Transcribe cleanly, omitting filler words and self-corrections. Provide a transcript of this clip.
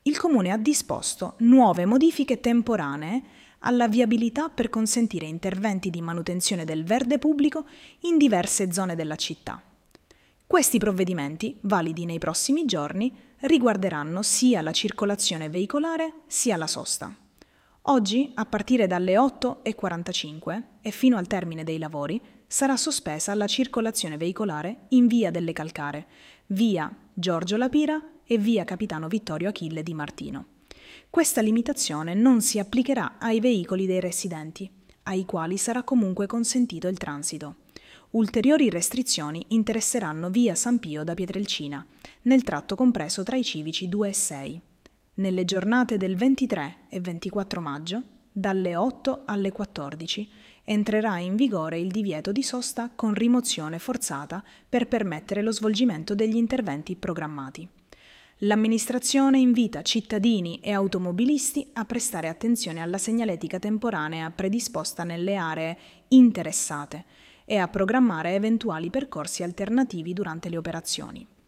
Il Comune ha disposto nuove modifiche temporanee alla viabilità per consentire interventi di manutenzione del verde pubblico in diverse zone della città. Questi provvedimenti, validi nei prossimi giorni, riguarderanno sia la circolazione veicolare sia la sosta. Oggi, a partire dalle 8:45 e fino al termine dei lavori, sarà sospesa la circolazione veicolare in via delle Calcare, via Giorgio Lapira e via Capitano Vittorio Achille Di Martino. Questa limitazione non si applicherà ai veicoli dei residenti, ai quali sarà comunque consentito il transito. Ulteriori restrizioni interesseranno via San Pio da Pietrelcina, nel tratto compreso tra i civici 2 e 6. Nelle giornate del 23 e 24 maggio, dalle 8 alle 14, entrerà in vigore il divieto di sosta con rimozione forzata per permettere lo svolgimento degli interventi programmati. L'amministrazione invita cittadini e automobilisti a prestare attenzione alla segnaletica temporanea predisposta nelle aree interessate e a programmare eventuali percorsi alternativi durante le operazioni.